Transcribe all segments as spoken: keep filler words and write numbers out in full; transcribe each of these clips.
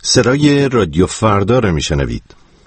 صدای رادیو فردا رو میشنوید.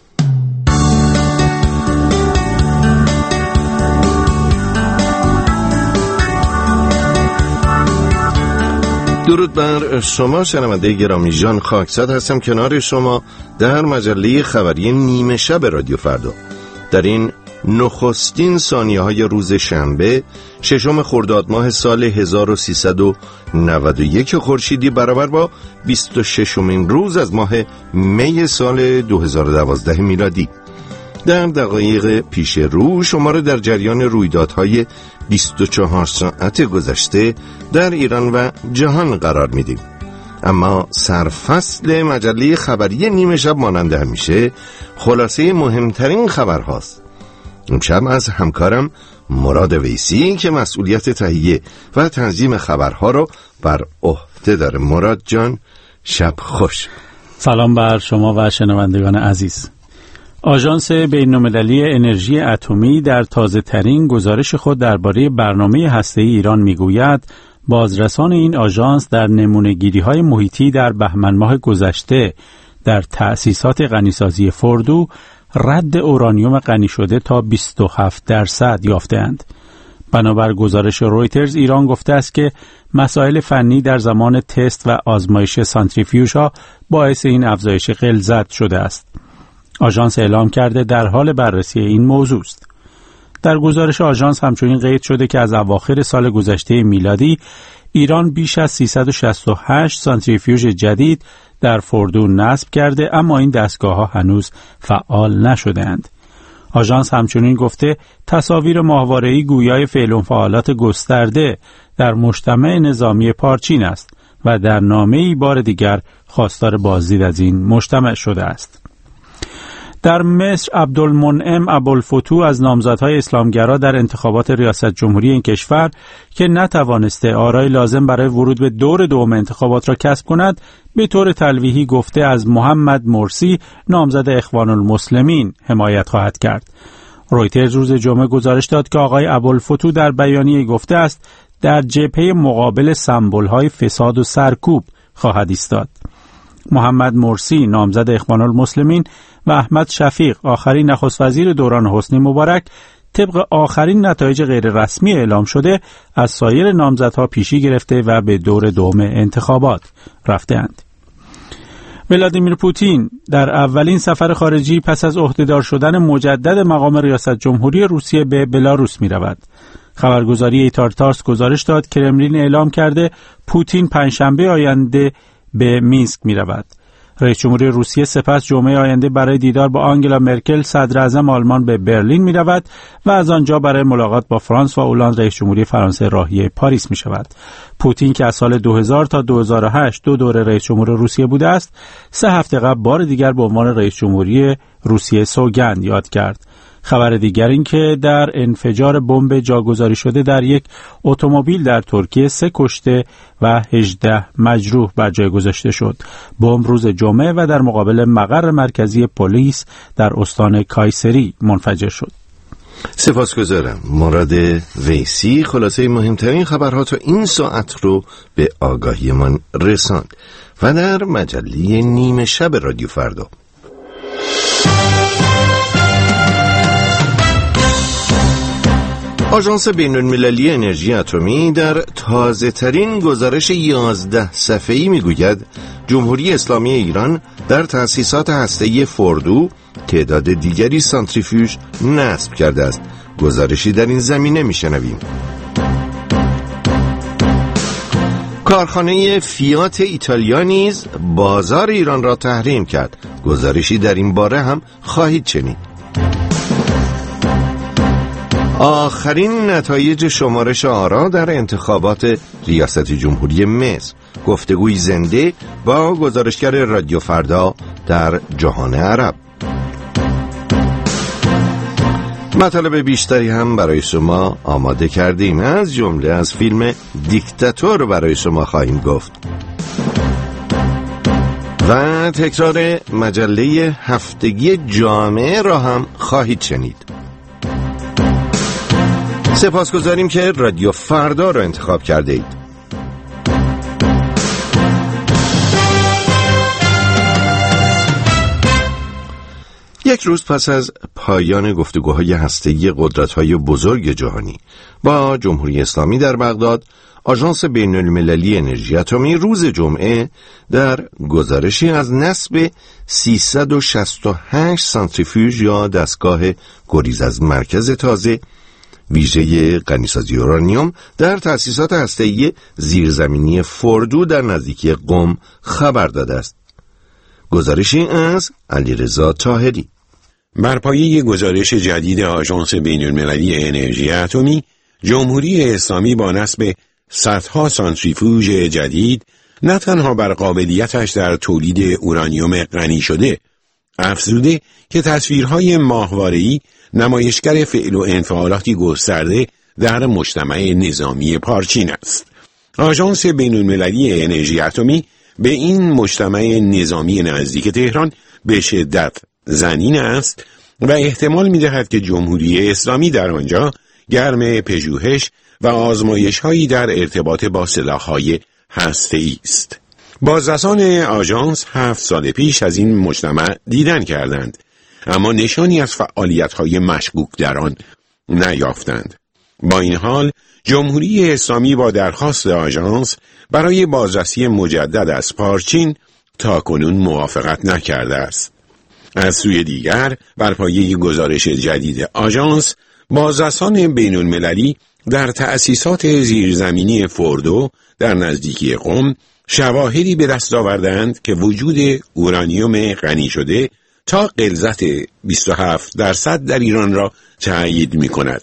درود بر شما شنونده گرامی، جان خاکزاد هستم کنار شما در مجله خبری نیمه شب رادیو فردا. در این نخستین ثانیه های روز شنبه ششم خرداد ماه سال هزار و سیصد و نود و یک خورشیدی برابر با بیست و ششمین روز از ماه می سال دو هزار و دوازده میلادی. در دقایق پیش رو شما را در جریان رویدادهای بیست و چهار ساعت گذشته در ایران و جهان قرار میدیم. اما سرفصل مجله خبری نیمه شب مانند همیشه خلاصه مهمترین خبرهاست. امشب از همکارم مراد ویسی که مسئولیت تهیه و تنظیم خبرها رو بر عهده داره. مراد جان، شب خوش. سلام بر شما و شنوندگان عزیز. آژانس بین‌المللی انرژی اتمی در تازه‌ترین گزارش خود درباره برنامه هسته‌ای ایران میگوید بازرسان این آژانس در نمونه‌گیری‌های محیطی در بهمن ماه گذشته در تأسیسات غنیسازی فردو رد اورانیوم غنی شده تا بیست و هفت درصد یافته‌اند. بنابر گزارش رویترز، ایران گفته است که مسائل فنی در زمان تست و آزمایش سانتریفیوژها باعث این افزایش غلظت شده است. آژانس اعلام کرده در حال بررسی این موضوع است. در گزارش آژانس همچنین قید شده که از اواخر سال گذشته میلادی ایران بیش از سیصد و شصت و هشت سانتریفیوژ جدید در فردو نصب کرده، اما این دستگاه‌ها هنوز فعال نشده‌اند. آژانس همچنین گفته تصاویر ماهواره‌ای گویای فعل و فعالات گسترده در مجتمع نظامی پارچین است و در نامه‌ای بار دیگر خواستار بازدید از این مجتمع شده است. در مصر عبدالمنعم ابوالفتوح از نامزدهای اسلامگرا در انتخابات ریاست جمهوری این کشور که نتوانسته آرای لازم برای ورود به دور دوم انتخابات را کسب کند، به طور تلویحی گفته از محمد مرسی نامزد اخوان المسلمین حمایت خواهد کرد. رویترز روز جمعه گزارش داد که آقای ابوالفتوح در بیانیه گفته است در جبهه مقابل سمبول‌های فساد و سرکوب خواهد ایستاد. محمد مرسی نامزد اخوان المسلمین و احمد شفیق آخرین نخست وزیر دوران حسنی مبارک طبق آخرین نتایج غیر رسمی اعلام شده از سایر نامزدها پیشی گرفته و به دور دوم انتخابات رفته‌اند. ولادیمیر پوتین در اولین سفر خارجی پس از عهدهدار شدن مجدد مقام ریاست جمهوری روسیه به بلاروس می رود. خبرگزاری ایتارتارس گزارش داد کرملین اعلام کرده پوتین پنجشنبه آینده به مینسک می رود. رئیس جمهوری روسیه سپس جمعه آینده برای دیدار با آنگلا مرکل صدر اعظم آلمان به برلین می رود و از آنجا برای ملاقات با فرانسوا اولاند رئیس جمهوری فرانسه راهی پاریس می شود. پوتین که از سال دو هزار تا دو هزار و هشت دو دوره رئیس جمهور روسیه بوده است، سه هفته قبل بار دیگر به عنوان رئیس جمهوری روسیه سوگند یاد کرد. خبر دیگر این که در انفجار بمب جاگذاری شده در یک اتومبیل در ترکیه سه کشته و هجده مجروح بر جای گذاشته شد. بمب روز جمعه و در مقابل مقر مرکزی پلیس در استان کایسری منفجر شد. سپاسگزارم مراد ویسی. خلاصه مهمترین خبرها تا این ساعت رو به آگاهی من رساند. و در مجله نیمه شب رادیو فردا آژانس بین‌المللی انرژی اتمی در تازه‌ترین گزارش یازده صفحه‌ای میگوید جمهوری اسلامی ایران در تأسیسات هسته‌ای فردو تعداد دیگری سانتریفیوژ نصب کرده است. گزارشی در این زمینه میشنویم. کارخانه فیات ایتالیا نیز بازار ایران را تحریم کرد. گزارشی در این باره هم خواهید شنید. آخرین نتایج شمارش آرا در انتخابات ریاست جمهوری مصر. گفتگوی زنده با گزارشگر رادیو فردا در جهان عرب. مطالب بیشتری هم برای شما آماده کردیم، از جمله از فیلم دیکتاتور برای شما خواهیم گفت و تکرار مجله هفتگی جامعه را هم خواهید شنید. سپاسگزاریم که رادیو فردا را انتخاب کرده اید. یک روز پس از پایان گفتگوهای هسته‌ای قدرت‌های بزرگ جهانی با جمهوری اسلامی در بغداد، آژانس بین‌المللی انرژی اتمی روز جمعه در گزارشی از نصب سیصد و شصت و هشت سانتریفیوژ یا دستگاه گریز از مرکز تازه ویژه غنیسازی اورانیوم در تأسیسات هسته‌ای زیرزمینی فوردو در نزدیکی قم خبر داده است. گزارشی از علیرضا طاهری. بر پایه گزارش جدید آژانس بین‌المللی انرژی اتمی، جمهوری اسلامی با نصب صدها سانتریفیوژ جدید نه تنها بر قابلیتش در تولید اورانیوم غنی شده افزوده که تصویرهای ماهواره‌ای نمایشگر فعل و انفعالاتی گسترده در مجتمع نظامی پارچین است. آژانس بین‌المللی انرژی اتمی به این مجتمع نظامی نزدیک تهران به شدت ضنین است و احتمال می‌دهد که جمهوری اسلامی در آنجا گرم پژوهش و آزمایش‌هایی در ارتباط با سلاح‌های هسته‌ای است. بازرسان آژانس هفت سال پیش از این مجتمع دیدن کردند، اما نشانی از فعالیت‌های مشکوک در آن نیافتند. با این حال جمهوری اسلامی با درخواست آژانس برای بازرسی مجدد از پارچین تاکنون موافقت نکرده است. از سوی دیگر بر پایه گزارش جدید آژانس، بازرسان بین‌المللی در تأسیسات زیرزمینی فوردو در نزدیکی قم شواهدی به دست آوردند که وجود اورانیوم غنی شده تا غلظت بیست و هفت درصد در ایران را تأیید می کند.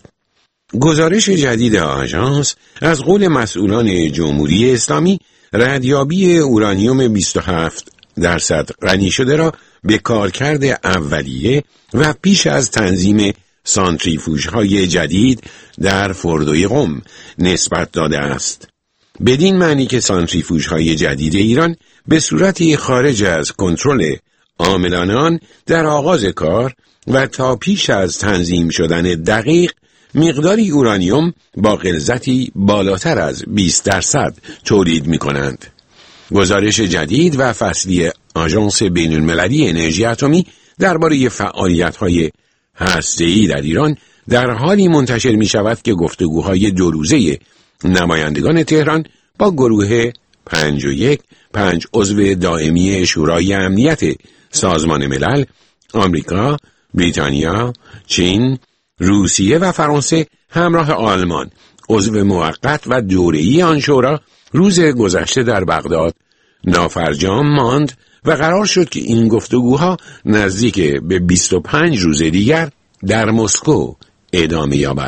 گزارش جدید آژانس از قول مسئولان جمهوری اسلامی ردیابی اورانیوم بیست و هفت درصد غنی شده را به کارکرد اولیه و پیش از تنظیم سانتریفیوژهای جدید در فوردوی قم نسبت داده است. بدین معنی که سانتریفیوژهای جدید ایران به صورتی خارج از کنترل عاملان آن در آغاز کار و تا پیش از تنظیم شدن دقیق مقداری اورانیوم با غلظتی بالاتر از بیست درصد تولید می کنند. گزارش جدید و فصلی آژانس بین‌المللی انرژی اتمی درباره فعالیت‌های هسته‌ای در ایران در حالی منتشر می شود که گفتگوهای دو روزه نمایندگان تهران با گروه پنج و یک پنج عضو دائمی شورای امنیت سازمان ملل، آمریکا، بریتانیا، چین، روسیه و فرانسه همراه آلمان عضو موقت و دوره‌ای آن شورا روز گذشته در بغداد نافرجام ماند و قرار شد که این گفتگوها نزدیک به بیست و پنج روز دیگر در مسکو ادامه یابد.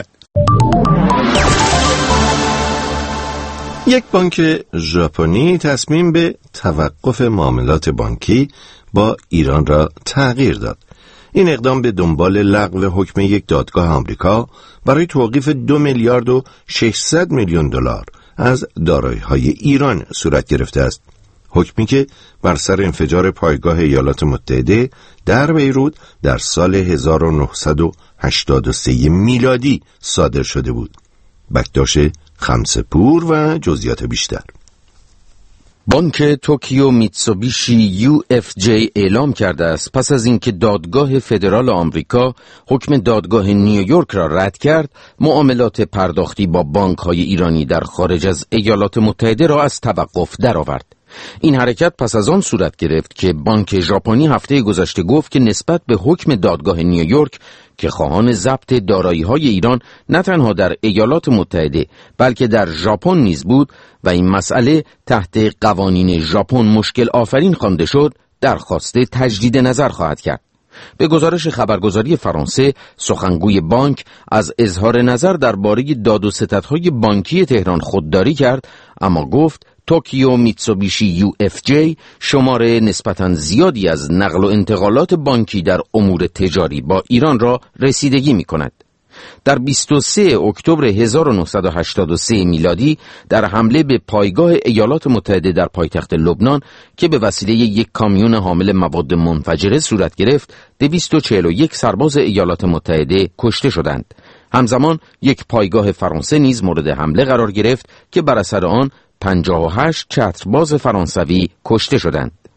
یک بانک ژاپنی تصمیم به توقف معاملات بانکی با ایران را تغییر داد. این اقدام به دنبال لغو حکم یک دادگاه آمریکا برای توقیف دو میلیارد و ششصد میلیون دلار از دارایی‌های ایران صورت گرفته است. حکمی که بر سر انفجار پایگاه ایالات متحده در بیروت در سال هزار و نهصد و هشتاد و سه میلادی صادر شده بود. بکتاش خمسه‌پور و جزئیات بیشتر. بانک توکیو میتسوبیشی یو اف جی اعلام کرده است پس از اینکه دادگاه فدرال آمریکا حکم دادگاه نیویورک را رد کرد، معاملات پرداختی با بانک‌های ایرانی در خارج از ایالات متحده را از توقف درآورد. این حرکت پس از آن صورت گرفت که بانک ژاپنی هفته گذشته گفت که نسبت به حکم دادگاه نیویورک که خواهان ضبط دارایی‌های ایران نه تنها در ایالات متحده بلکه در ژاپن نیز بود و این مسئله تحت قوانین ژاپن مشکل آفرین خوانده شد، درخواست تجدید نظر خواهد کرد. به گزارش خبرگزاری فرانسه، سخنگوی بانک از اظهار نظر درباره داد و ستدهای بانکی تهران خودداری کرد، اما گفت توکیو میتسوبیشی یو اف جی شمار نسبتاً زیادی از نقل و انتقالات بانکی در امور تجاری با ایران را رسیدگی می کند. در بیست و سوم اکتبر هزار و نهصد و هشتاد و سه میلادی در حمله به پایگاه ایالات متحده در پایتخت لبنان که به وسیله یک کامیون حامل مواد منفجره صورت گرفت، دویست و چهل و یک سرباز ایالات متحده کشته شدند. همزمان یک پایگاه فرانسه نیز مورد حمله قرار گرفت که بر اثر آن پنجاه و هشت چترباز فرانسوی کشته شدند.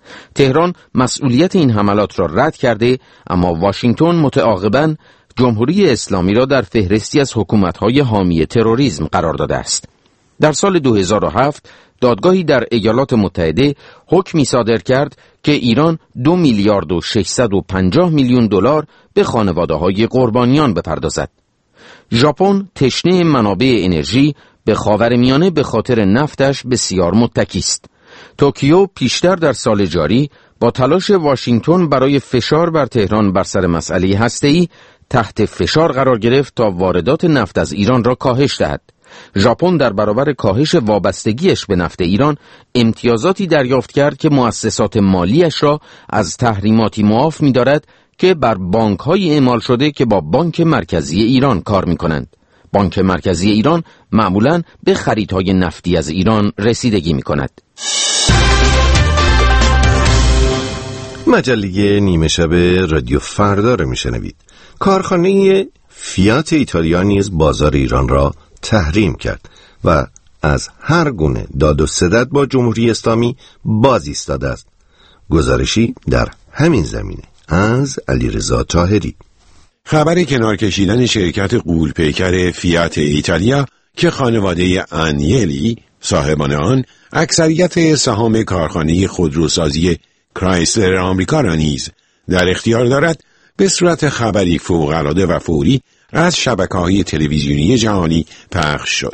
تهران مسئولیت این حملات را رد کرده، اما واشنگتن متعاقباً جمهوری اسلامی را در فهرستی از حکومت‌های حامی تروریسم قرار داده است. در سال دو هزار و هفت دادگاهی در ایالات متحده حکمی صادر کرد که ایران دو میلیارد و ششصد و پنجاه میلیون دلار به خانواده‌های قربانیان بپردازد. ژاپن تشنه منابع انرژی به خاورمیانه به خاطر نفتش بسیار متکی است. توکیو پیشتر در سال جاری با تلاش واشنگتن برای فشار بر تهران بر سر مسئله هسته‌ای تحت فشار قرار گرفت تا واردات نفت از ایران را کاهش دهد. ژاپن در برابر کاهش وابستگیش به نفت ایران امتیازاتی دریافت کرد که مؤسسات مالیش را از تحریماتی معاف می‌دارد که بر بانک‌های اعمال شده که با بانک مرکزی ایران کار می‌کنند. بانک مرکزی ایران معمولاً به خریدهای نفتی از ایران رسیدگی می‌کند. مجله نیمه شب رادیو فردا رو میشنوید. کارخانه فیات ایتالیا نیز بازار ایران را تحریم کرد و از هر گونه داد و ستد با جمهوری اسلامی باز ایستاده است. گزارشی در همین زمینه از علیرضا طاهری. خبر کنار کشیدن شرکت غول‌پیکر فیات ایتالیا که خانواده انیلی صاحبان آن اکثریت سهام کارخانه خودروسازی کرایسلر آمریکا را نیز در اختیار دارد، به صورت خبری فوق‌العاده و فوری از شبکه‌های تلویزیونی جهانی پخش شد.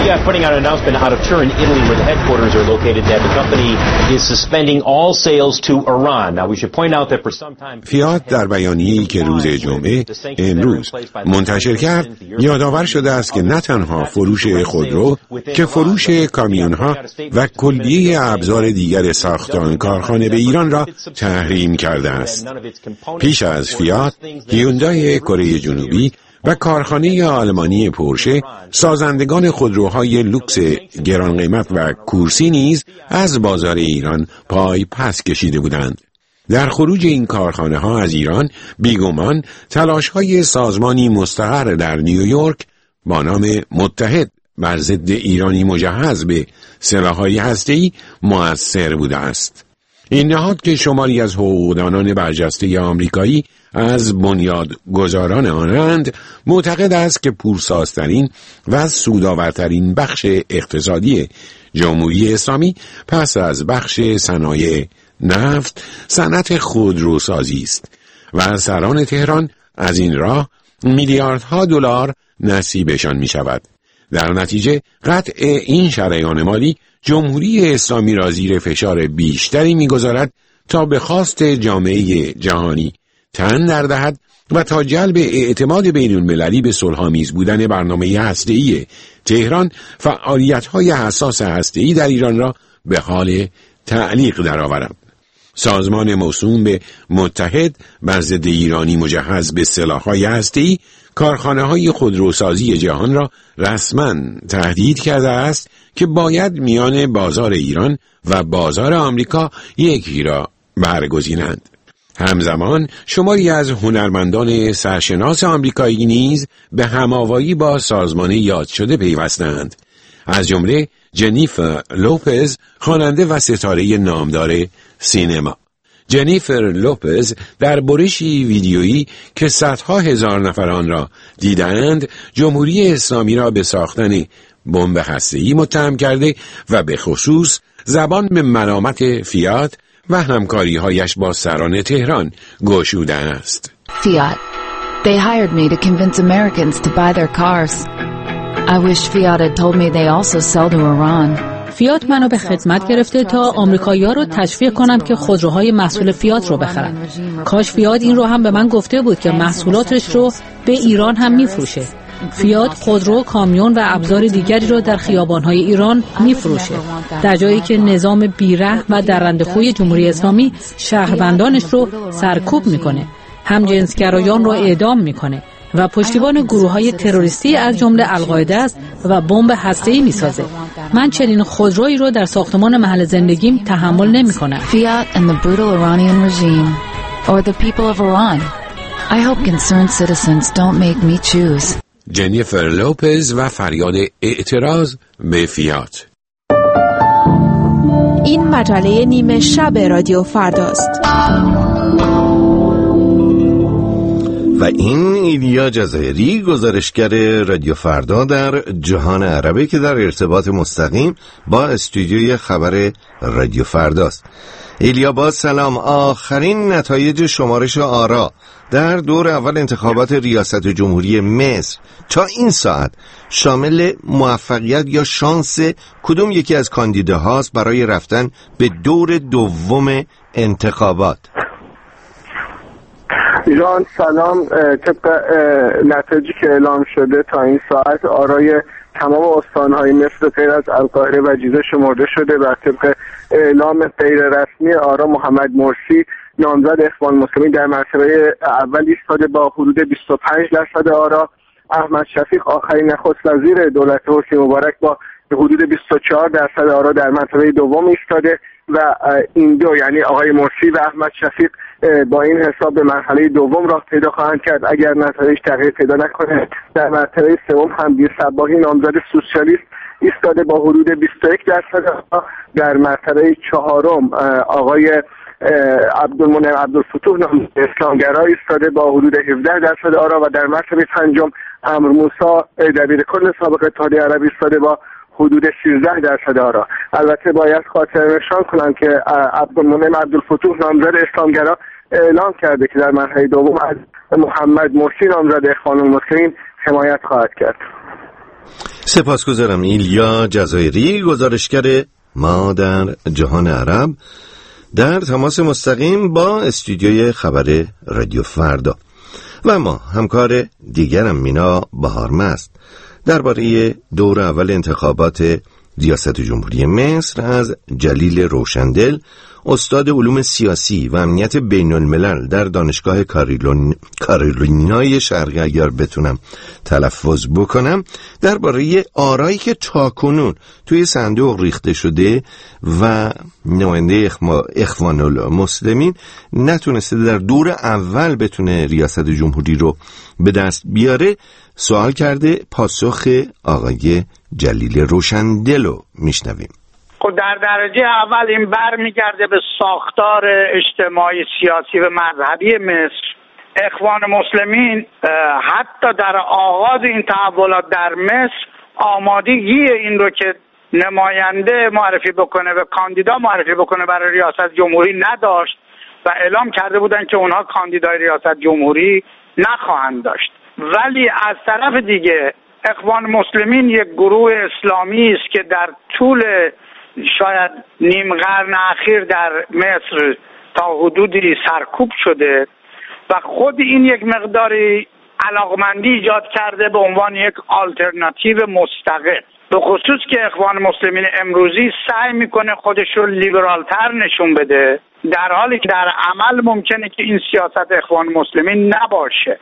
فیات در بیانیه‌ای که روز جمعه امروز منتشر کرد یادآور شده است که نه تنها فروش خودرو که فروش کامیون‌ها و کلیه ابزار دیگر ساخت آن کارخانه به ایران را تحریم کرده است. پیش از فیات، هیوندای کره جنوبی و کارخانه آلمانی پورشه سازندگان خودروهای لوکس گران قیمت و کورسی نیز از بازار ایران پای پس کشیده بودند. در خروج این کارخانه ها از ایران بیگمان تلاش های سازمانی مستقر در نیویورک با نام متحد بر ضد ایرانی مجهز به سلاح‌های هسته‌ای مؤثر بوده است. این نهاد که شماری از حقوقدانان برجسته آمریکایی از بنیاد گذاران آنند، معتقد است که پورسازترین و سودآورترین بخش اقتصادی جمهوری اسلامی پس از بخش صنایع نفت صنعت خودروسازی است و سران تهران از این راه میلیاردها دلار نصیبشان می شود. در نتیجه قطع این شریان مالی جمهوری اسلامی را زیر فشار بیشتری می‌گذارد تا به خواست جامعه جهانی تن در دهد و تا جلب اعتماد بین‌المللی به صلح‌آمیز بودن برنامه هسته‌ای تهران فعالیت‌های حساس هسته‌ای در ایران را به حال تعلیق درآورد. سازمان موسوم به متحد بر ضد ایرانی مجهز به سلاح‌های هسته‌ای کارخانه‌های خودروسازی جهان را رسما تهدید کرده است که باید میان بازار ایران و بازار آمریکا یکی را برگزینند. همزمان شماری از هنرمندان سرشناس آمریکایی نیز به هماوایی با سازمان یاد شده پیوستند، از جمله جنیفر لوپز، خواننده و ستاره نامدار سینما. جنیفر لوپز در برشی ویدیویی که صدها هزار نفر آن را دیدند، جمهوری اسلامی را به ساختن بمب هسته‌ای متهم کرده و به خصوص زبان به ملامت فیات و همکاری‌هایش با سران تهران گشوده است. Fiat. They hired me to convince Americans to buy their cars. I wish Fiat had told me they also sell to Iran. فیات منو به خدمت گرفته تا آمریکایی‌ها رو تشویق کنم که خودروهای محصول فیات رو بخرن. کاش فیات این رو هم به من گفته بود که محصولاتش رو به ایران هم میفروشه. فیات خودرو، کامیون و ابزار دیگری رو در خیابان‌های ایران میفروشه، در جایی که نظام بی‌رحم و درنده‌خوی جمهوری اسلامی شهروندانش رو سرکوب میکنه، هم جنسگرایان رو اعدام میکنه و پشتیبان گروه‌های تروریستی از جمله القاعده است و بمب هسته‌ای میسازه. من چنین خودرویی رو در ساختمان محل زندگیم تحمل نمی‌کنم. Fiat and the brutal Iranian regime or the people of Iran. I hope concerned citizens don't make me choose. جنیفر لوپز و فریاد اعتراض به فیات. این مجله نیمه شب رادیو فرداست. و این ایلیا جزایری، گزارشگر رادیو فردا در جهان عربی که در ارتباط مستقیم با استودیوی خبر رادیو فرداست. ایلیا با سلام. آخرین نتایج شمارش آرا در دور اول انتخابات ریاست جمهوری مصر تا این ساعت شامل موفقیت یا شانس کدوم یکی از کاندیداهاست برای رفتن به دور دوم انتخابات؟ ایران سلام. طبق نتایجی که اعلام شده تا این ساعت آرای تمام استانهای مصر غیر از القاهره و جیزه شمرده شده و طبق اعلام غیر رسمی آرا محمد مرسی نامزد اخوان المسلمین در مرتبه اول ایستاده با حدود بیست و پنج درصد آرا. احمد شفیق آخرین نخست وزیر دولت حسنی مبارک با حدود بیست و چهار درصد آرا در مرتبه دوم ایستاده و این دو یعنی آقای مرسی و احمد شفیق با این حساب به مرحله دوم راه پیدا خواهند کرد اگر نتایج تغییر پیدا نکنه. در مرتبه سوم حمدی صباحی نامزد سوسیالیست ایستاده با حدود بیست و یک درصد. در مرتبه چهارم آقای عبدالمنعم عبدالفتوح نامزد اسلامگرا ایستاده با حدود هفده درصد آرا و در مرتبه پنجم عمرو موسی دبیرکل سابق اتحادیه عربی ایستاده با حدود سیزده درصد آرا. البته باید خاطر نشان کنم که عبدالمنعم عبدالفتوح نامزد اسلامگرا اعلام کرده که در مرحله دوم از محمد مرسی نامزد اخوان المسلمین حمایت خواهد کرد. سپاسگزارم. ایلیا جزایری، گزارشگر ما در جهان عرب، در تماس مستقیم با استودیوی خبر رادیو فردا. و ما همکار دیگرم مینا بهارمست درباره دور اول انتخابات ریاست جمهوری مصر از جلیل روشندل، استاد علوم سیاسی و امنیت بین الملل در دانشگاه کارولین... کارولینای شرقی اگر بتونم تلفظ بکنم، درباره آرایی که تاکنون توی صندوق ریخته شده و نماینده اخما... اخوان المسلمین نتونسته در دور اول بتونه ریاست جمهوری رو به دست بیاره سوال کرده. پاسخ آقای جلیل روشندل رو میشنویم. خب در درجه اول این برمیگرده به ساختار اجتماعی، سیاسی و مذهبی مصر. اخوان مسلمین حتی در آغاز این تحولات در مصر آمادگی این رو که نماینده معرفی بکنه و کاندیدا معرفی بکنه برای ریاست جمهوری نداشت و اعلام کرده بودن که اونها کاندیدای ریاست جمهوری نخواهند داشت. ولی از طرف دیگه اخوان مسلمین یک گروه اسلامی است که در طول شاید نیم قرن اخیر در مصر تا حدودی سرکوب شده و خود این یک مقداری علاقمندی ایجاد کرده به عنوان یک آلترناتیو مستقل، به خصوص که اخوان مسلمین امروزی سعی میکنه خودش رو لیبرالتر نشون بده، در حالی که در عمل ممکنه که این سیاست اخوان مسلمین نباشه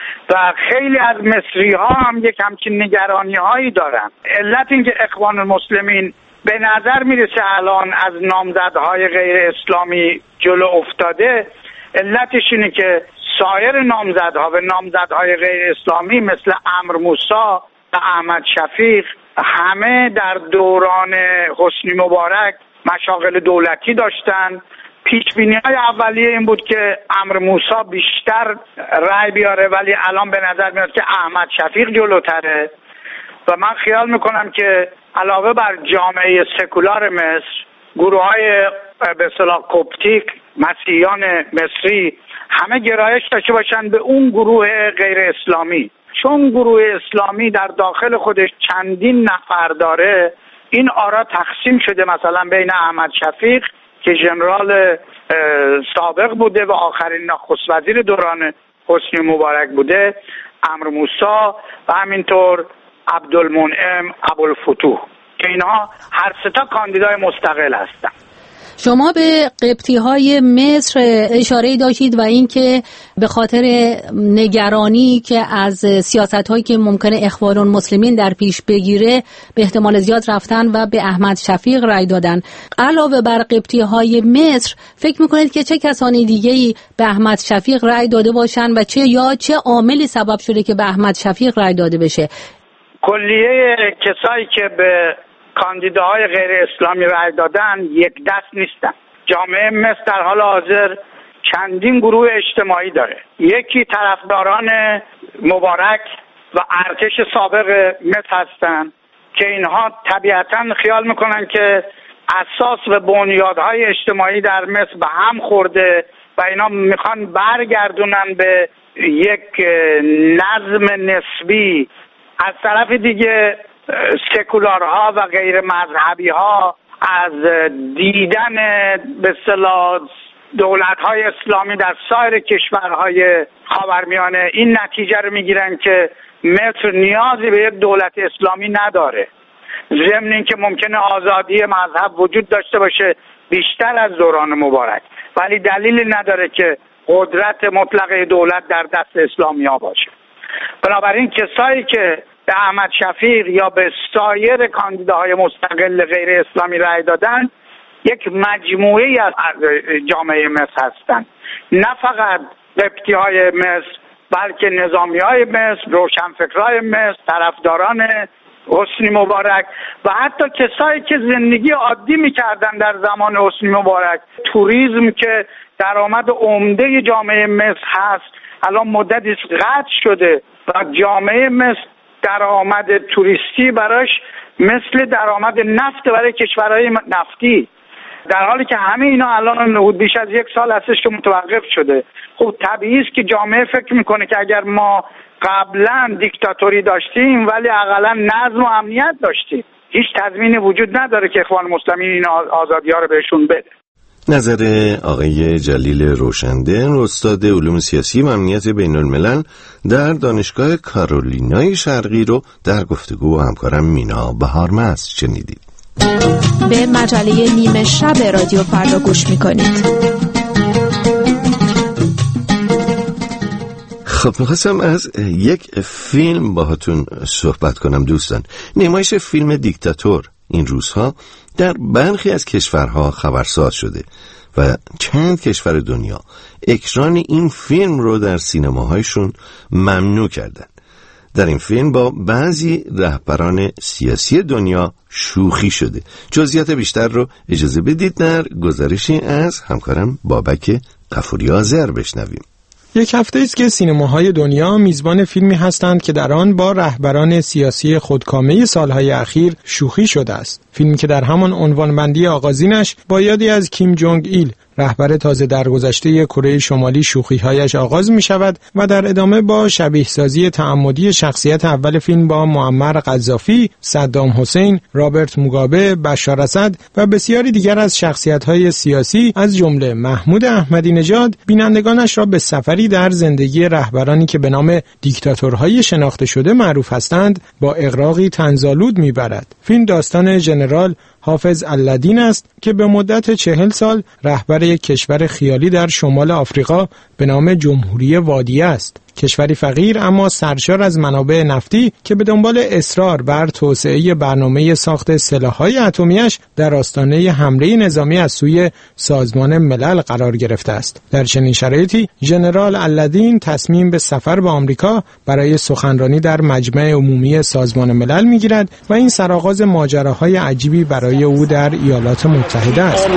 و خیلی از مصری ها هم یک همچین نگرانی هایی دارن. علت این که اخوان المسلمین به نظر میرسه الان از نامزدهای غیر اسلامی جلو افتاده، علتش اینه که سایر نامزدها و نامزدهای غیر اسلامی مثل عمرو موسی و احمد شفیق همه در دوران حسنی مبارک مشاغل دولتی داشتن. پیش بینی های اولیه این بود که عمرو موسی بیشتر رای بیاره، ولی الان به نظر میاد که احمد شفیق جلوتره و من خیال میکنم که علاوه بر جامعه سکولار مصر، گروه های به اصطلاح کپتیک، مسیحیان مصری همه گرایش داشته باشن به اون گروه غیر اسلامی. چون گروه اسلامی در داخل خودش چندین نفر داره، این آرا تقسیم شده مثلا بین احمد شفیق که ژنرال سابق بوده و آخرین نخست وزیر دوران حسنی مبارک بوده، عمرو موسی و همینطور عبدالمنعم عبدالفتوح که اینها هر سه تا کاندیدای مستقل هستن. شما به قبطی های مصر اشاره داشتید و اینکه به خاطر نگرانی که از سیاست هایی که ممکنه اخوان المسلمین در پیش بگیره به احتمال زیاد رفتن و به احمد شفیق رای دادن. علاوه بر قبطی های مصر فکر میکنید که چه کسانی دیگه‌ای به احمد شفیق رای داده باشن و چه یا چه عاملی سبب شده که به احمد شفیق رای داده بشه؟ کلیه کسایی که به کاندیداهای غیر اسلامی رای دادن یک دست نیستن. جامعه مصر در حال حاضر چندین گروه اجتماعی داره. یکی طرفداران مبارک و ارتش سابق مصر هستن که اینها طبیعتاً خیال میکنن که اساس و بنیادهای اجتماعی در مصر به هم خورده و اینا میخوان برگردونن به یک نظم نسبی. از طرف دیگه سکولارها و غیر مذهبی ها از دیدن به اصطلاح دولت‌های اسلامی در سایر کشورهای خاورمیانه این نتیجه رو میگیرن که مصر نیازی به یک دولت اسلامی نداره، ضمن اینکه ممکنه آزادی مذهب وجود داشته باشه بیشتر از دوران مبارک، ولی دلیلی نداره که قدرت مطلقه دولت در دست اسلامیا باشه. بنابراین کسایی که به احمد شفیق یا به سایر کاندیداهای مستقل غیر اسلامی رای دادن یک مجموعه از جامعه مصر هستند، نه فقط قبطی های مصر بلکه نظامی های مصر، روشنفکرهای مصر، طرفداران حسنی مبارک و حتی کسایی که زندگی عادی میکردن در زمان حسنی مبارک. توریسم که درآمد عمده جامعه مصر هست الان مدتی قطع شده و جامعه مصر درآمد توریستی براش مثل درآمد نفت برای کشورهای نفتی، در حالی که همه اینا الان بیش از یک سال هستش که متوقف شده. خب طبیعی است که جامعه فکر میکنه که اگر ما قبلا دیکتاتوری داشتیم ولی اقلا نظم و امنیت داشتیم، هیچ تضمینی وجود نداره که اخوان مسلمین این آزادی‌ها رو بهشون بده. نظر آقای جلیل روشندن، استاد علوم سیاسی و امنیت بین الملل در دانشگاه کارولینای شرقی رو در گفتگو همکارم مینا بهارمست شنیدید. به مجله نیمه شب رادیو فردا گوش میکنید. خب میخواستم از یک فیلم باهاتون صحبت کنم دوستان. نمایش فیلم دیکتاتور این روزها در برخی از کشورها خبرساز شده و چند کشور دنیا اکران این فیلم رو در سینماهایشون ممنوع کردن. در این فیلم با بعضی رهبران سیاسی دنیا شوخی شده. جزئیات بیشتر رو اجازه بدید در گزارشی از همکارم بابک غفوری آذر بشنویم. یک هفته است که سینماهای دنیا میزبان فیلمی هستند که در آن با رهبران سیاسی خودکامه سالهای اخیر شوخی شده است. فیلمی که در همان عنوانبندی آغازینش با یادی از کیم جونگ ایل، رهبر تازه درگذشته کره شمالی، شوخی‌هایش آغاز می شود و در ادامه با شبیه سازی تعمدی شخصیت اول فیلم با معمر قذافی، صدام حسین، رابرت موگابه، بشار اسد و بسیاری دیگر از شخصیت‌های سیاسی از جمله محمود احمدی نژاد بینندگانش را به سفری در زندگی رهبرانی که به نام دیکتاتورهای شناخته شده معروف هستند با اغراقی طنزآلود می‌برد. فیلم داستان ژنرال حافظ الدین است که به مدت چهل سال رهبر یک کشور خیالی در شمال آفریقا به نام جمهوری وادی است. کشوری فقیر اما سرشار از منابع نفتی که به دنبال اصرار بر توسعه برنامه ساخت سلاح‌های اتمیش در آستانه حمله نظامی از سوی سازمان ملل قرار گرفته است. در چنین شرایطی ژنرال الدین تصمیم به سفر به آمریکا برای سخنرانی در مجمع عمومی سازمان ملل می‌گیرد و این سرآغاز ماجراهای عجیبی برای او در ایالات متحده است.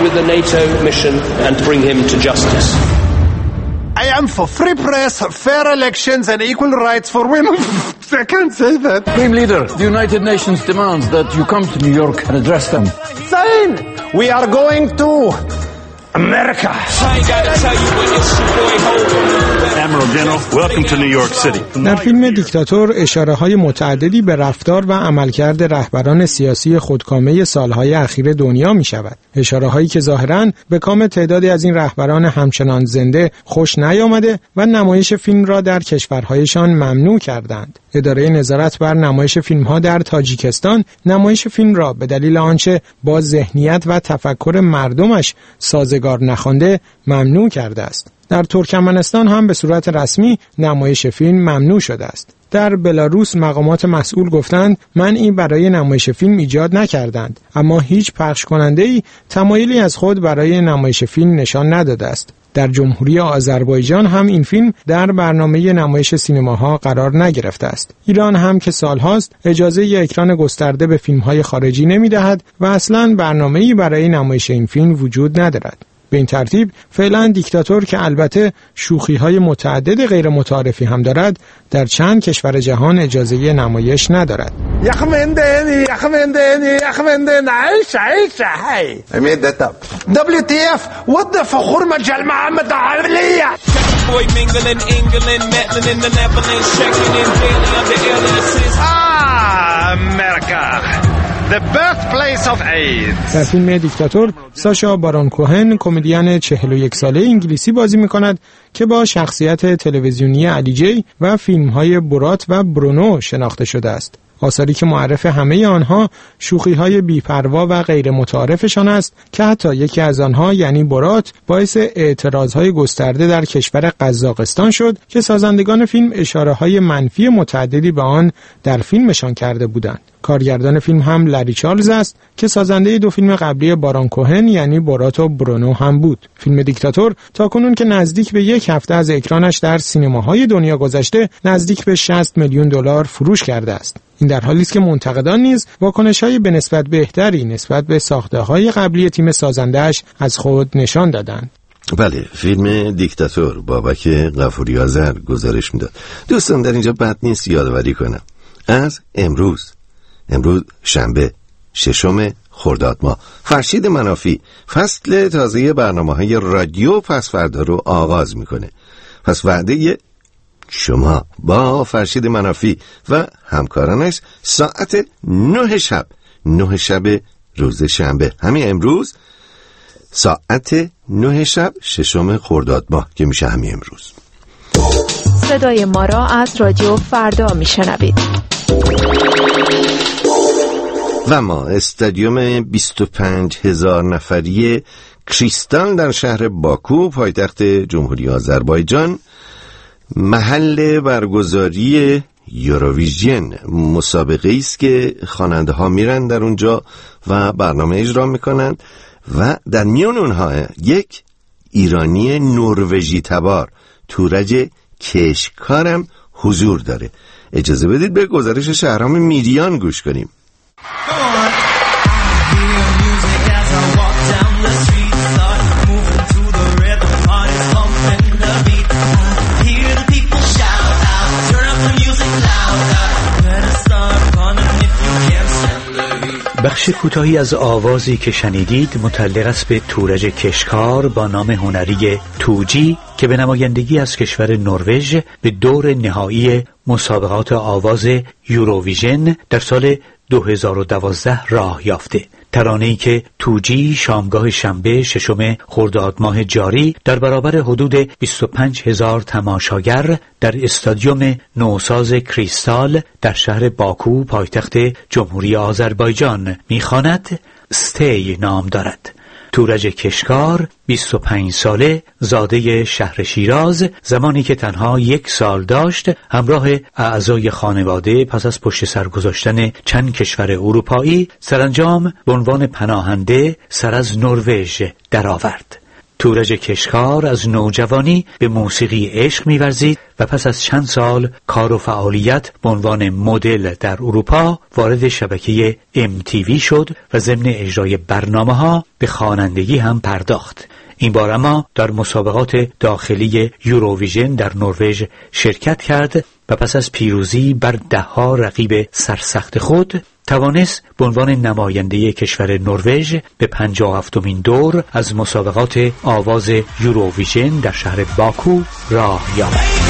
I am for free press, fair elections and equal rights for women. I can't say that. Supreme Leader, the United Nations demands that you come to New York and address them. Saying we are going to America. I gotta tell you what it's boy Admiral General, welcome to New York City. در فیلم دیکتاتور اشاره‌های متعددی به رفتار و عملکرد رهبران سیاسی خودکامه سالهای اخیر دنیا می‌شود. اشاره‌هایی که ظاهراً به کام تعدادی از این رهبران همچنان زنده خوش نیامده و نمایش فیلم را در کشورهایشان ممنوع کردند. اداره نظارت بر نمایش فیلم‌ها در تاجیکستان نمایش فیلم را به دلیل آنچه با ذهنیت و تفکر مردمش سازگار نخوانده ممنوع کرده است. در ترکمنستان هم به صورت رسمی نمایش فیلم ممنوع شده است. در بلاروس مقامات مسئول گفتند منعی برای نمایش فیلم ایجاد نکردند، اما هیچ پخش کننده‌ای تمایلی از خود برای نمایش فیلم نشان نداده است. در جمهوری آذربایجان هم این فیلم در برنامه نمایش سینماها قرار نگرفته است. ایران هم که سالهاست اجازه ی اکران گسترده به فیلم‌های خارجی نمی‌دهد و اصلاً برنامه‌ای برای نمایش این فیلم وجود ندارد. به این ترتیب فعلا دیکتاتور که البته شوخی‌های متعدد غیر متعارفی هم دارد در چند کشور جهان اجازه نمایش ندارد. يخمندني يخمندني يخمندني عيش عيش هاي I made that up دبليو تي اف what the فخور مجال محمد عملية boy mingling England meddling in the Netherlands checking in daily on the aliases ah America The birthplace of AIDS. در فیلم دیکتاتور ساشا بارون کوهن کمدین چهل و یک ساله انگلیسی بازی می‌کند که با شخصیت تلویزیونی علی جی و فیلم‌های برات و برونو شناخته شده است. آثاری که معرف همه آنها شوخی‌های بی‌پروا و غیر متعارفشان است که حتی یکی از آنها یعنی برات باعث اعتراضهای گسترده در کشور قزاقستان شد که سازندگان فیلم اشاره‌های منفی متعددی به آن در فیلمشان کرده بودند. کارگردان فیلم هم لری چارلز است که سازنده دو فیلم قبلی بارون کوهن یعنی برات و برونو هم بود. فیلم دیکتاتور تاکنون که نزدیک به یک هفته از اکرانش در سینماهای دنیا گذشته نزدیک به شصت میلیون دلار فروش کرده است. این در حالی است که منتقدان نیز واکنش‌های به نسبت بهتری نسبت به ساخته‌های قبلی تیم سازنده‌اش از خود نشان دادند. بله، فیلم دیکتاتور بابک غفوری آذر گزارش میداد. دوستان در اینجا بد نیست یادآوری کنم از امروز امروز شنبه ششم خرداد ماه فرشید منافی فصل تازه برنامه‌های رادیو پس فردا رو آغاز میکنه. پس وعده شما با فرشید منافی و همکارانش ساعت نه شب نه شب روز شنبه همین امروز ساعت نه شب ششم خرداد ماه که میشه همین امروز. صدای ما را از رادیو فردا میشنوید. و ما استادیوم بیست و پنج هزار نفری کریستال در شهر باکو پایتخت جمهوری آذربایجان محل برگزاری یوروویژن مسابقه است که خواننده ها میرن در اونجا و برنامه اجرا میکنن و در میان اونها یک ایرانی نروژی تبار تورج کشکارم حضور داره. اجازه بدید به گزارش شهرام میریان گوش کنیم. بخش کوتاهی از آوازی که شنیدید متعلق است به تورج کشکار با نام هنری توجی که به نمایندگی از کشور نروژ به دور نهایی مسابقات آواز یوروویژن در سال دو هزار و دوازده راه یافته. ترانه‌ای که توجی شامگاه شنبه ششم خرداد ماه جاری در برابر حدود بیست و پنج هزار تماشاگر در استادیوم نوساز کریستال در شهر باکو پایتخت جمهوری آذربایجان می‌خواند استی نام دارد. تورج کشکار بیست و پنج ساله زاده شهر شیراز زمانی که تنها یک سال داشت همراه اعضای خانواده پس از پشت سر گذاشتن چند کشور اروپایی سرانجام به عنوان پناهنده سر از نروژ درآورد. تورج کشکار از نوجوانی به موسیقی عشق می‌ورزید و پس از چند سال کار و فعالیت به عنوان مدل در اروپا وارد شبکه ام تی وی شد و ضمن اجرای برنامه‌ها به خوانندگی هم پرداخت. این بار اما در مسابقات داخلی یوروویژن در نروژ شرکت کرد و پس از پیروزی بر ده‌ها رقیب سرسخت خود توانست به عنوان نماینده کشور نروژ به پنجاه و هفتمین دور از مسابقات آواز یوروویژن در شهر باکو راه یابد.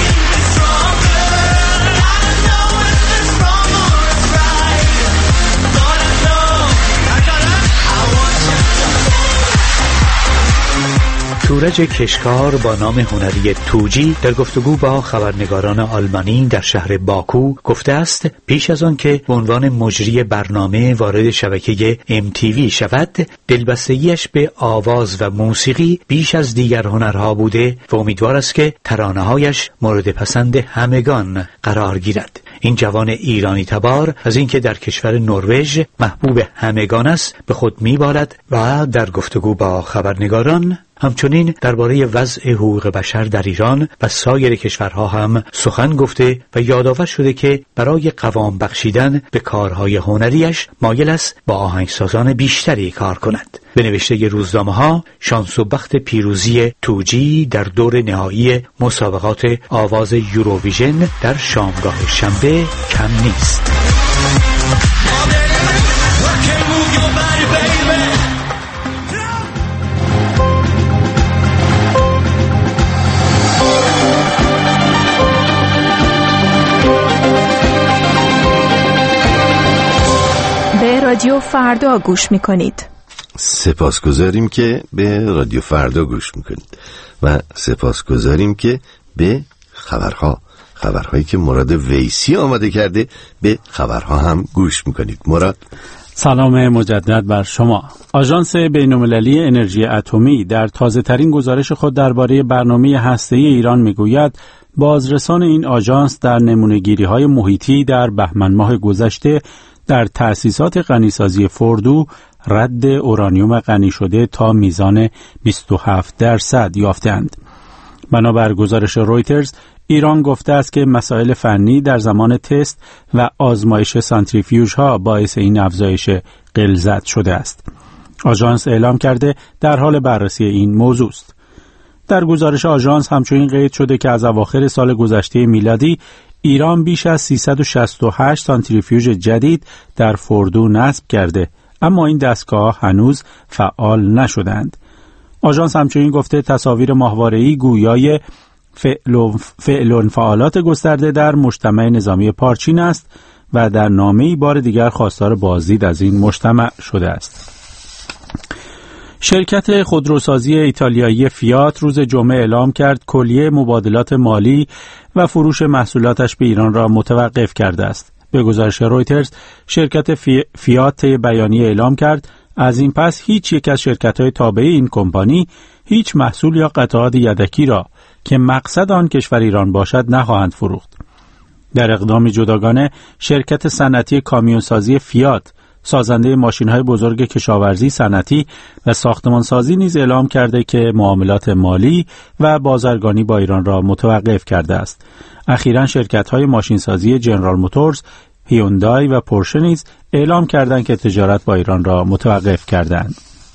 تورج کشکار با نام هنری توجی در گفتگو با خبرنگاران آلمانی در شهر باکو گفته است پیش از آن که به عنوان مجری برنامه وارد شبکه ام تی وی شود دلبستگیش به آواز و موسیقی بیش از دیگر هنرها بوده و امیدوار است که ترانه‌هایش مورد پسند همگان قرار گیرد. این جوان ایرانی تبار از اینکه در کشور نروژ محبوب همگان است به خود می‌بالد و در گفتگو با خبرنگاران همچنین درباره وضع حقوق بشر در ایران و سایر کشورها هم سخن گفته و یادآور شده که برای قوام بخشیدن به کارهای هنریش مایل است با آهنگسازان بیشتری کار کند. به نوشته روزنامه‌ها شانس و بخت پیروزی توجی در دور نهایی مسابقات آواز یوروویژن در شامگاه شنبه کم نیست. به رادیو فردا گوش میکنید. سپاسگزاریم که به رادیو فردا گوش میکنید و سپاسگزاریم که به خبرها خبرهایی که مراد ویسی آماده کرده به خبرها هم گوش میکنید. مراد، سلام مجدد بر شما. آژانس بین‌المللی انرژی اتمی در تازه‌ترین گزارش خود درباره برنامه هسته‌ای ایران میگوید بازرسان این آژانس در نمونه‌گیری‌های محیطی در بهمن ماه گذشته در تأسیسات غنیسازی فردو رد اورانیوم غنی شده تا میزان بیست و هفت درصد یافتند. بنابر گزارش رویترز، ایران گفته است که مسائل فنی در زمان تست و آزمایش سانتریفیوژ ها باعث این افزایش غلظت شده است. آژانس اعلام کرده در حال بررسی این موضوع است. در گزارش آژانس همچنین قید شده که از اواخر سال گذشته میلادی ایران بیش از سیصد و شصت و هشت سانتریفیوژ جدید در فردو نصب کرده، اما این دستگاه هنوز فعال نشدند. آژانس همچنین گفته تصاویر ماهواره‌ای گویای فعل و انفعالات گسترده در مجتمع نظامی پارچین است و در نامه‌ای بار دیگر خواستار بازدید از این مجتمع شده است. شرکت خودروسازی ایتالیایی فیات روز جمعه اعلام کرد کلیه مبادلات مالی و فروش محصولاتش به ایران را متوقف کرده است. به گزارش رویترز، شرکت فی... فیات بیانیه اعلام کرد از این پس هیچ یک از شرکت‌های تابع این کمپانی هیچ محصول یا قطعات یدکی را که مقصد آن کشور ایران باشد نخواهند فروخت. در اقدامی جداگانه، شرکت صنعتی کامیونسازی فیات سازنده ماشین‌های بزرگ کشاورزی صنعتی و ساختمانسازی نیز اعلام کرده که معاملات مالی و بازرگانی با ایران را متوقف کرده است. اخیراً شرکت‌های ماشینسازی جنرال موتورز، هیوندای و پورشه نیز اعلام کردند که تجارت با ایران را متوقف کردند.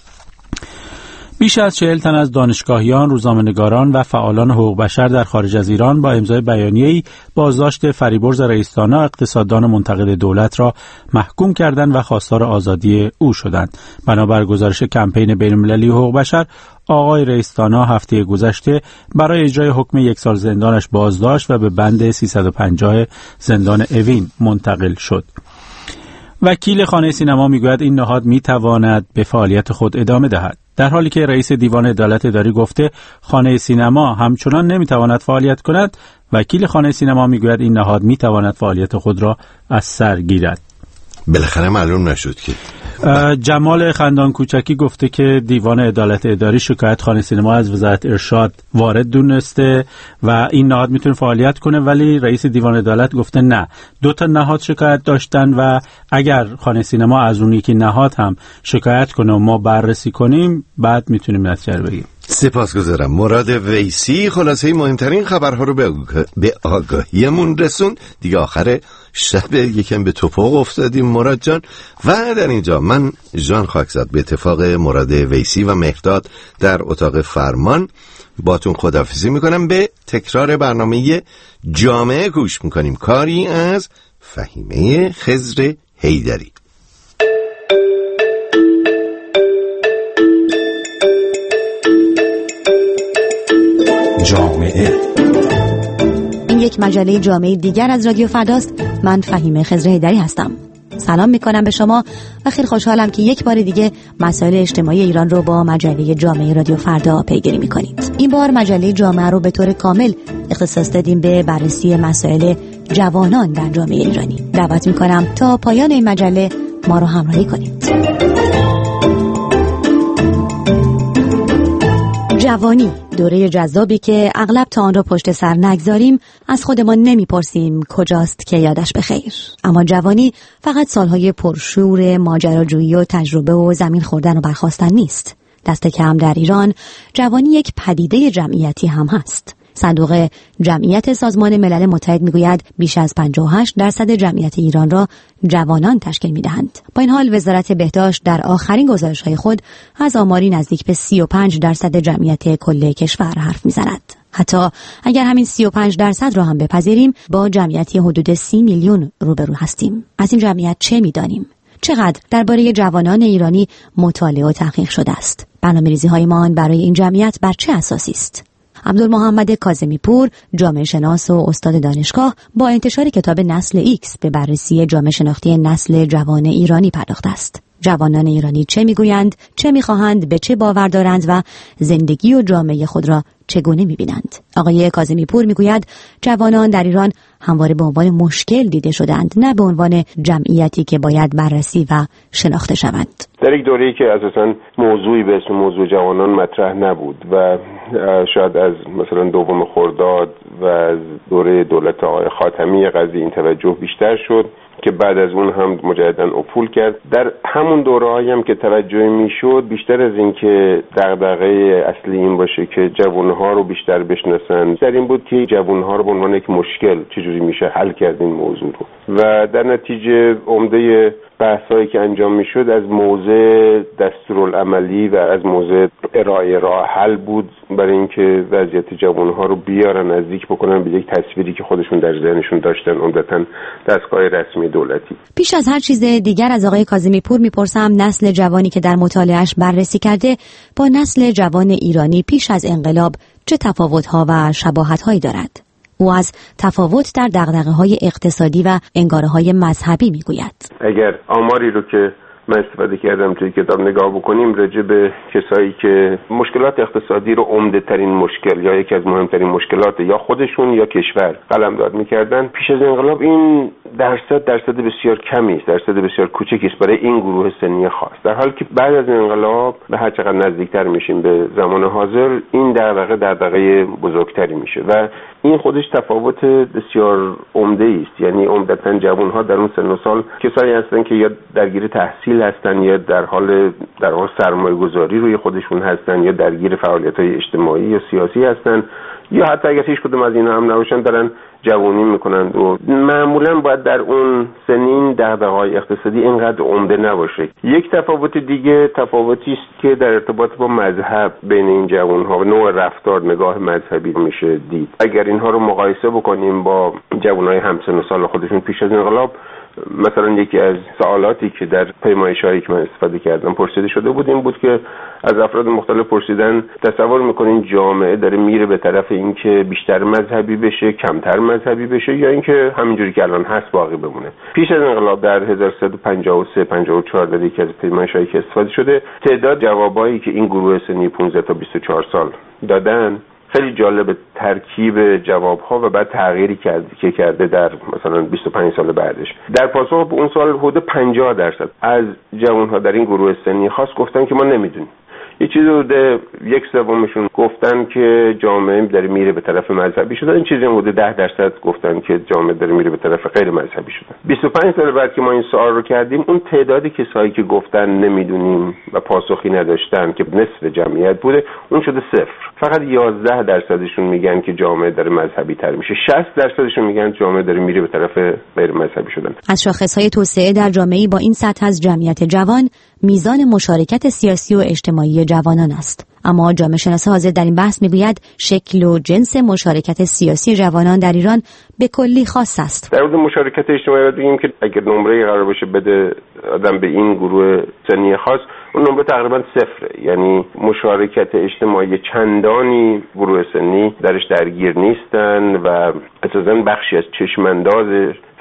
بیش از چهل تن از دانشگاهیان، روزنامه‌نگاران و فعالان حقوق بشر در خارج از ایران با امضای بیانیه‌ای بازداشت فریبرز رئیس‌دانا اقتصاددان منتقد دولت را محکوم کردند و خواستار آزادی او شدند. بنابر گزارش کمپین بین‌المللی حقوق بشر، آقای رئیس‌دانا هفته گذشته برای اجرای حکم یک سال زندانش بازداشت و به بند سیصد و پنجاه زندان اوین منتقل شد. وکیل خانه سینما میگوید این نهاد میتواند به فعالیت خود ادامه دهد، در حالی که رئیس دیوان عدالت اداری گفته خانه سینما همچنان نمیتواند فعالیت کند. وکیل خانه سینما میگوید این نهاد میتواند فعالیت خود را از سر گیرد. بالاخره معلوم نشد که جمال خندان کوچکی گفته که دیوان عدالت اداری شکایت خانه سینما از وزارت ارشاد وارد دونسته و این نهاد میتونه فعالیت کنه، ولی رئیس دیوان عدالت گفته نه، دو تا نهاد شکایت داشتن و اگر خانه سینما از اون یکی نهاد هم شکایت کنه و ما بررسی کنیم بعد میتونیم نتیجه رو بگیریم. سپاسگزارم. مراد ویسی خلاصه مهمترین خبرها رو به آگاهیمون رسون. دیگه آخر شب یکم به توپق افتادیم مراد جان. و در اینجا من ژان خاکزاد به اتفاق مراد ویسی و مهرداد در اتاق فرمان باتون خداحافظی میکنم. به تکرار برنامه جامعه گوش میکنیم، کاری از فهیمه خضر حیدری. جامعه. این یک مجله جامعه دیگر از رادیو فرداست. من فهیمه خضر حیدری هستم. سلام میکنم به شما و خیلی خوشحالم که یک بار دیگه مسائل اجتماعی ایران رو با مجله جامعه رادیو فردا پیگیری میکنید. این بار مجله جامعه رو به طور کامل اختصاص دادیم به بررسی مسائل جوانان در جامعه ایرانی. دعوت میکنم تا پایان این مجله ما رو همراهی کنید. جوانی، دوره جذابی که اغلب تا آن را پشت سر نگذاریم، از خودمان نمیپرسیم کجاست که یادش بخیر. اما جوانی فقط سالهای پرشور ماجراجویی و تجربه و زمین خوردن و برخاستن نیست. دست کم در ایران جوانی یک پدیده جمعیتی هم هست. صندوق جمعیت سازمان ملل متحد میگوید بیش از پنجاه و هشت درصد جمعیت ایران را جوانان تشکیل میدهند. با این حال وزارت بهداشت در آخرین گزارش‌های خود از آماری نزدیک به سی و پنج درصد جمعیت کل کشور حرف میزند. حتی اگر همین سی و پنج درصد را هم بپذیریم، با جمعیتی حدود سی میلیون روبرو هستیم. از این جمعیت چه میدانیم؟ چقدر درباره جوانان ایرانی مطالعه و تحقیق شده است؟ برنامه‌ریزی‌هایمان برای این جمعیت بر چه اساسی است؟ عبدالمحمد کاظمی پور، جامعه شناس و استاد دانشگاه، با انتشار کتاب نسل ایکس به بررسی جامعه شناختی نسل جوان ایرانی پرداخته است. جوانان ایرانی چه میگویند، چه میخواهند، به چه باور دارند و زندگی و جامعه خود را چگونه میبینند؟ آقای کاظمی پور میگوید جوانان در ایران همواره به عنوان مشکل دیده شدند، نه به عنوان جمعیتی که باید بررسی و شناخته شوند. در یک دوره‌ای که اساساً موضوعی به اسم موضوع جوانان مطرح نبود و شاید از مثلا دوم خرداد و از دوره دولت آقای خاتمی قضیه این توجه بیشتر شد که بعد از اون هم مجددا افول کرد. در همون دوره‌ای هم که توجه میشد، بیشتر از این که دغدغه اصلی این باشه که جوانها رو بیشتر بشناسن، در این بود که جوانها رو به عنوان یک مشکل چجوری میشه حل کرد این موضوع رو، و در نتیجه عمده بحثایی که انجام میشد از موضع دستورالعملی و از موضع ارائه راه حل بود برای اینکه وضعیت جوانها رو بیارن نزدیک بکنن به یک تصویری که خودشون در ذهنشون داشتن، عمدتاً دستگاه رسمی دولتی. پیش از هر چیز دیگر از آقای کاظمی پور میپرسم نسل جوانی که در مطالعهش بررسی کرده با نسل جوان ایرانی پیش از انقلاب چه تفاوت‌ها و شباهت‌هایی دارد؟ او از تفاوت در دغدغه‌های اقتصادی و انگاره‌های مذهبی میگوید. اگر آماری رو که من استفاده کردم توی کتاب نگاه بکنیم، راجع به کسایی که مشکلات اقتصادی رو عمده ترین مشکل یا یکی از مهمترین مشکلات یا خودشون یا کشور قلمداد میکردن، پیش از انقلاب این درصد درصد بسیار کمی است، درصد بسیار کوچکی است برای این گروه سنی خاص، در حالی که بعد از انقلاب به هر چقدر نزدیکتر میشیم به زمان حاضر این دغدغه دغدغه بزرگتری میشه و این خودش تفاوت بسیار عمده است. یعنی عمدتاً جوان‌ها در اون سن و سال کسایی هستن که یا درگیر تحصیل هستن یا در حال در حال سرمایه‌گذاری روی خودشون هستن یا درگیر فعالیت‌های اجتماعی یا سیاسی هستن، یا حتی اگر هیچ کدوم از اینا هم نباشن دارن جوانی میکنن و معمولا باید در اون سنین دغدغه‌های اقتصادی اینقدر عمده نباشه. یک تفاوت دیگه تفاوتی است که در ارتباط با مذهب بین این جوان‌ها و نوع رفتار نگاه مذهبی میشه دید. اگر اینها رو مقایسه بکنیم با جوانای همسن و سال خودشون پیش از انقلاب، مثلا یکی از سوالاتی که در پیمایش‌هایی که من استفاده کردم پرسیده شده بود این بود که از افراد مختلف پرسیدن تصور میکنین جامعه داره میره به طرف اینکه بیشتر مذهبی بشه، کمتر مذهبی بشه، یا اینکه همینجوری که الان هست باقی بمونه؟ پیش از انقلاب در هزار و سیصد و پنجاه و سه پنجاه و چهار در یکی از پیمایش‌هایی که استفاده شده، تعداد جوابایی که این گروه سنی پانزده تا بیست و چهار سال دادن خیلی جالب، ترکیب جواب‌ها و بعد تغییری کرد که کرده در مثلا بیست و پنج سال بعدش. در پاسخ به اون سوال حدود پنجاه درصد از جوان‌ها در این گروه سنی خاص گفتن که ما نمیدونیم. یه چیزی حدود یک سومشون گفتن که جامعه داره میره به طرف مذهبی شدن، این چیزی حدود ده درصد گفتن که جامعه داره میره به طرف غیر مذهبی شدن. بیست و پنج سال بعد که ما این سوال رو کردیم، اون تعدادی کسایی که گفتن نمیدونیم و پاسخی نداشتن که نصف جمعیت بوده، اون شده صفر. فقط یازده درصدشون میگن که جامعه داره مذهبی تر میشه، شصت درصدشون میگن جامعه داره میره به طرف غیر مذهبی شدن. از شاخصهای توسعه در جامعه با این سطح از جمعیت جوان میزان مشارکت سیاسی و اجتماعی جوانان است. اما جامعه شناس حاضر در این بحث میگوید شکل و جنس مشارکت سیاسی جوانان در ایران به کلی خاص است. در مورد مشارکت اجتماعی بگیم که اگر نمره قرار باشه بده آدم به این گروه سنی خاص، اون نمره تقریبا صفره. یعنی مشارکت اجتماعی چندانی گروه سنی درش درگیر نیستن و اساساً بخشی از چشمانداز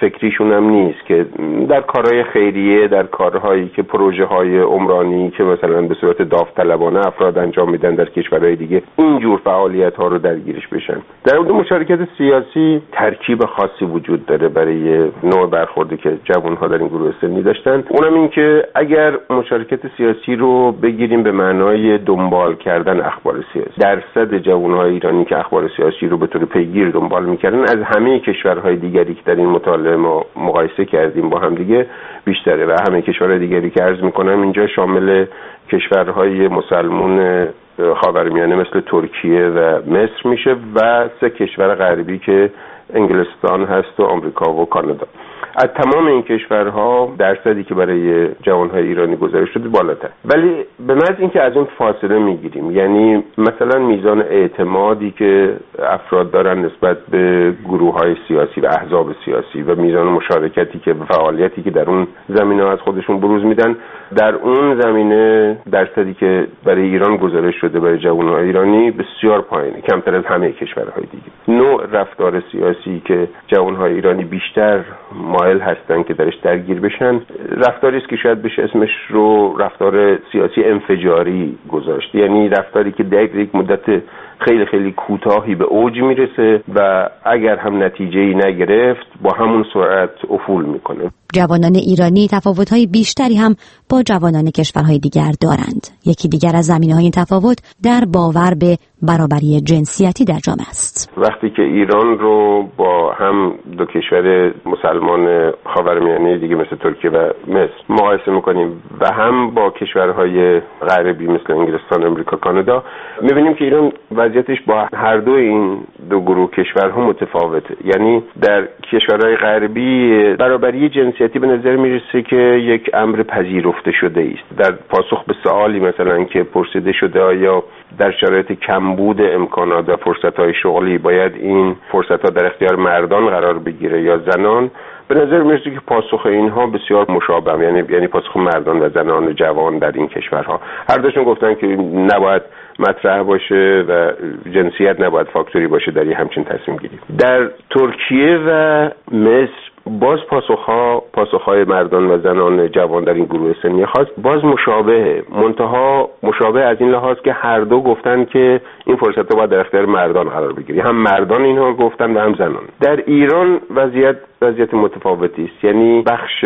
فکریشون هم نیست که در کارهای خیریه، در کارهایی که پروژه های عمرانی که مثلا به صورت داوطلبانه افراد انجام میدن در کشورهای دیگه اینجور فعالیت ها رو درگیرش بشن. در مورد مشارکت سیاسی ترکیب خاصی وجود داره برای نوع برخوردی که جوان‌ها در این گروه سنی داشتن. اونم این که اگر مشارکت سیاسی رو بگیریم به معنای دنبال کردن اخبار سیاسی، درصد جوان‌های ایرانی که اخبار سیاسی رو به طور پیگیر دنبال می‌کردن از همه کشورهای دیگری که در این مطالعه ما مقایسه کردیم با هم دیگه بیشتره و همه کشورهای دیگری که عرض می‌کنم اینجا شامل کشورهای مسلمان خاورمیانه مثل ترکیه و مصر میشه و سه کشور غربی که انگلستان هست و آمریکا و کانادا. از تمام این کشورها درصدی که برای جوانهای ایرانی گزارش شده بالاتر، ولی به محض اینکه از اون فاصله میگیریم، یعنی مثلا میزان اعتمادی که افراد دارن نسبت به گروه‌های سیاسی و احزاب سیاسی و میزان مشارکتی که فعالیتی که در اون زمینه از خودشون بروز میدن، در اون زمینه درصدی که برای ایران گزارش شده برای جوانهای ایرانی بسیار پایینه، کمتر از همه کشورهای دیگه. نوع رفتار سیاسی که جوانهای ایرانی بیشتر مایل هستن که درش درگیر بشن، رفتاری است که شاید بشه اسمش رو رفتار سیاسی انفجاری گذاشت، یعنی رفتاری که در یک مدت خیلی خیلی کوتاهی به اوج میرسه و اگر هم نتیجه‌ای نگرفت با همون سرعت افول میکنه. جوانان ایرانی تفاوت‌های بیشتری هم با جوانان کشورهای دیگر دارند. یکی دیگر از زمینه‌های این تفاوت در باور به برابری جنسیتی در جامعه است. وقتی که ایران رو با هم دو کشور مسلمان خاورمیانه دیگه مثل ترکیه و مصر مقایسه می‌کنیم و هم با کشورهای غربی مثل انگلستان، آمریکا، کانادا، می‌بینیم که ایران وضعیتش با هر دو این دو گروه کشورها متفاوته. یعنی در کشورهای غربی برابری جنسیتی به نظر میرسه که یک امر پذیرفته شده است. در پاسخ به سوالی مثلا که پرسیده شده آیا در شرایط کمبود امکانات و فرصت‌های شغلی باید این فرصت‌ها در اختیار مردان قرار بگیره یا زنان، به نظر میرسه که پاسخ اینها بسیار مشابه، یعنی یعنی پاسخ مردان و زنان جوان در این کشورها. هر دوشون گفتن که نباید مطرح باشه و جنسیت نباید فاکتوری باشه در این همچین تصمیم گیری. در ترکیه و مصر باز پاسخها پاسخهای مردان و زنان جوان در این گروه سنی خاص باز مشابهه، منتها مشابه از این لحاظ که هر دو گفتن که این فرصت رو باید در اختیار مردان قرار بگیری، هم مردان اینها گفتن و هم زنان. در ایران وضعیت وضعیت متفاوتی است، یعنی بخش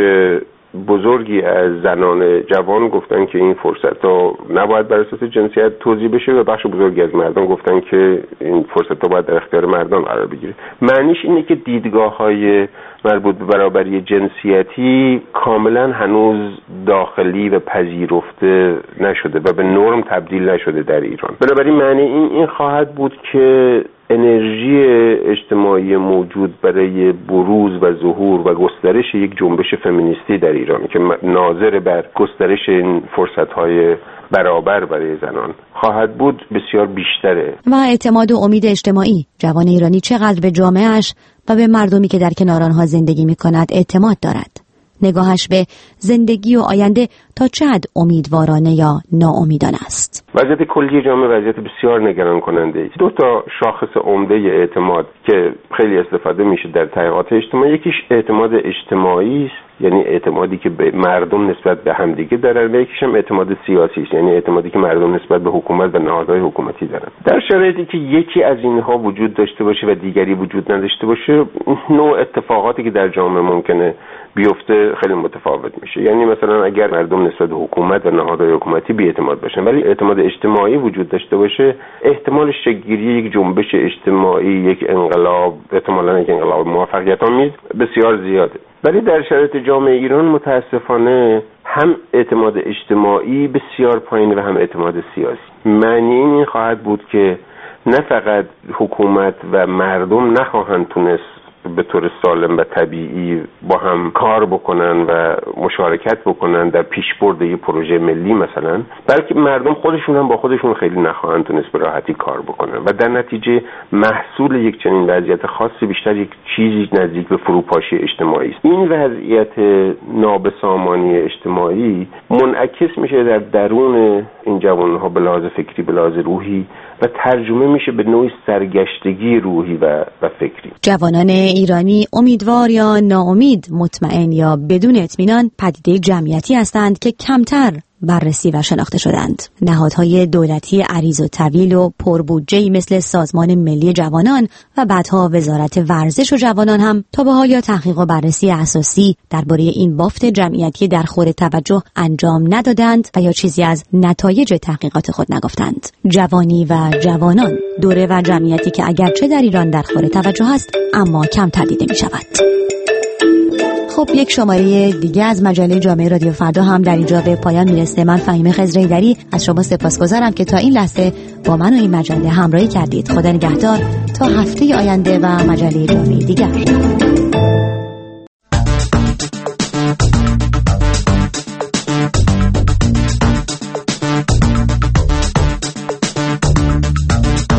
بزرگی از زنان جوان گفتن که این فرصت ها نباید بر اساس جنسیت توزیع بشه و بخش بزرگی از مردان گفتن که این فرصت ها باید در اختیار مردان قرار بگیره. معنیش اینه که دیدگاه های مربوط به برابری جنسیتی کاملا هنوز داخلی و پذیرفته نشده و به نرم تبدیل نشده در ایران. بنابراین معنی این این خواهد بود که انرژی اجتماعی موجود برای بروز و ظهور و گسترش یک جنبش فمینیستی در ایران که ناظر بر گسترش این فرصت‌های برابر برای زنان خواهد بود بسیار بیشتره. و اعتماد و امید اجتماعی، جوان ایرانی چقدر به جامعهش و به مردمی که در کنار آنها زندگی می‌کند اعتماد دارد؟ نگاهش به زندگی و آینده تا چه حد امیدوارانه یا ناامیدانه است؟ وضعیت کلی جامعه وضعیت بسیار نگران کننده است. دو تا شاخص عمده اعتماد که خیلی استفاده میشه در تحقیقات اجتماعی، یکیش اعتماد اجتماعی است، یعنی اعتمادی که به مردم نسبت به همدیگه دارن، و یکیش هم اعتماد سیاسی است، یعنی اعتمادی که مردم نسبت به حکومت و نهادهای حکومتی دارن. در شرایطی که یکی از اینها وجود داشته باشه و دیگری وجود نداشته باشه، نوع اتفاقاتی که در جامعه ممکنه بیفته خیلی متفاوت میشه. یعنی مثلا اگر مردم نسبت به حکومت و نهادهای حکومتی بی‌اعتماد باشن ولی اعتماد اجتماعی وجود داشته باشه، احتمال شکل‌گیری یک جنبش اجتماعی، یک انقلاب، احتمالاً یک انقلاب موفقیت‌آمیز بسیار زیاده. ولی در شرایط جامعه ایران متاسفانه هم اعتماد اجتماعی بسیار پایین و هم اعتماد سیاسی. معنی این خواهد بود که نه فقط حکومت و مردم نخواهند تونست به طور سالم و طبیعی با هم کار بکنن و مشارکت بکنن در پیشبرد یک پروژه ملی مثلا، بلکه مردم خودشون هم با خودشون خیلی نخواهند تونست به راحتی کار بکنن و در نتیجه محصول یک چنین وضعیت خاصی بیشتر یک چیزی نزدیک به فروپاشی اجتماعی است. این وضعیت نابسامانی اجتماعی منعکس میشه در درون این جوانها به لحاظ فکری، به لحاظ روحی و ترجمه میشه به نوعی سرگشتگی روحی و, و فکری. جوانان ایرانی امیدوار یا ناامید، مطمئن یا بدون اطمینان، پدیده جمعیتی هستند که کمتر بررسی و شناخته شدند. نهادهای دولتی عریض و طویل و پربودجه‌ای مثل سازمان ملی جوانان و بعدها وزارت ورزش و جوانان هم تا به حال یا تحقیق و بررسی اساسی درباره این بافت جمعیتی در خور توجه انجام ندادند و یا چیزی از نتایج تحقیقات خود نگفتند. جوانی و جوانان، دوره و جمعیتی که اگرچه در ایران در خور توجه است اما کمتر دیده می شود. خب یک شماره دیگه از مجله جامعه رادیو فردا هم در اینجا به پایان میرسه. من فهیمه خضرحیدری از شما سپاسگزارم که تا این لحظه با من و این مجله همراهی کردید. خدا نگهدار تا هفته آینده و مجله جامعه دیگر.